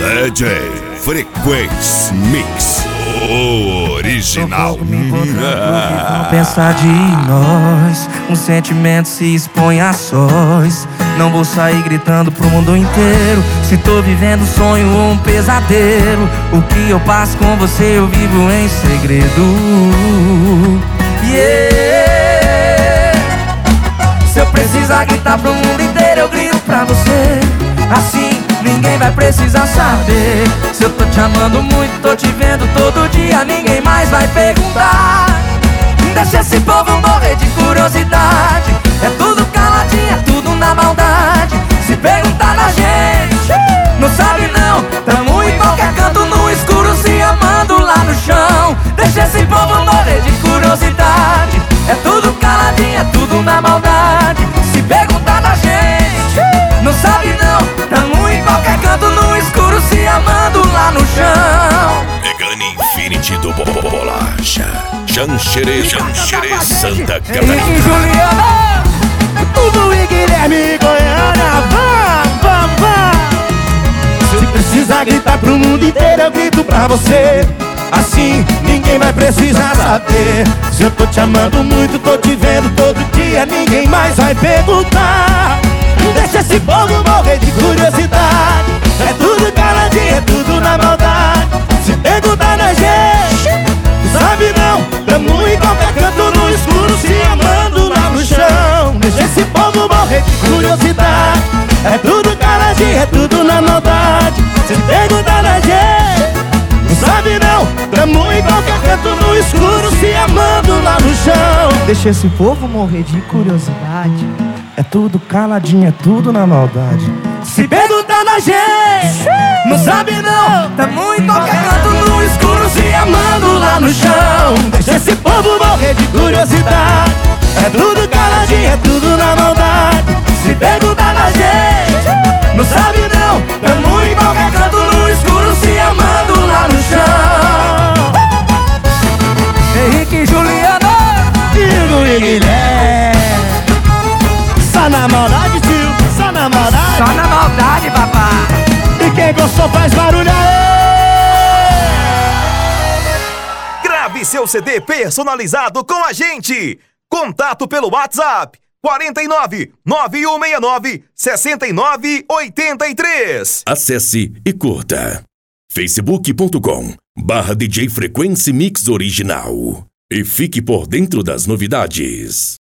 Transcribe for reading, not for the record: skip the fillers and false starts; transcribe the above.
DJ Frequency Mix original. Não pensar de nós, um sentimento se expõe a sós. Não vou sair gritando pro mundo inteiro se tô vivendo um sonho ou um pesadelo. O que eu passo com você eu vivo em segredo. Yeah. Se eu precisar gritar pro mundo inteiro eu grito pra você. Assim ninguém vai precisar saber. Se eu tô te amando muito, tô te vendo todo dia, ninguém mais vai perguntar. Deixa esse povo morrer de curiosidade. É tudo caladinho, é tudo na maldade. Se perguntar na gente, não sabe não. Tamo em qualquer canto no escuro se amando lá no chão. Deixa esse povo morrer de curiosidade. É tudo caladinho, é tudo na maldade. Se perguntar na gente, não sabe não. Tamo em qualquer canto no escuro se amando lá no chão. Megane Infinity do Bolacha, Xanxerê, Santa Catarina. Henrique e Juliana, Tudo e Guilherme Goiânia, vamos. Se precisar gritar pro mundo inteiro eu grito pra você. Assim ninguém vai precisar saber. Se eu tô te amando muito, tô te vendo todo dia, ninguém mais vai perguntar. Deixa esse povo morrer de curiosidade. É tudo caladinho, é tudo na maldade. Se perguntar na gente, sabe não. Tamo em qualquer canto no escuro se amando lá no chão. Deixa esse povo morrer de curiosidade. É tudo caladinho, é tudo na maldade. Se perguntar na gente, não sabe não. Tamo em qualquer canto no escuro se amando lá no chão. deixa esse povo morrer de curiosidade. É tudo caladinho, é tudo na maldade. Se perguntar na gente, não sabe não. Tamo em qualquer canto no escuro se amando lá no chão. Deixa esse povo morrer de curiosidade. É tudo caladinho, é tudo na maldade. Se perguntar na gente, não sabe não. Tamo em qualquer canto no escuro se amando lá no chão. Henrique e Juliana, Digo e Guilherme. Só na maldade, tio, só na maldade. só na maldade, papai. E quem gostou faz barulho aí. Grave seu CD personalizado com a gente. Contato pelo WhatsApp 49 9169 6983. Acesse e curta facebook.com/DJ Frequency Mix Original e fique por dentro das novidades.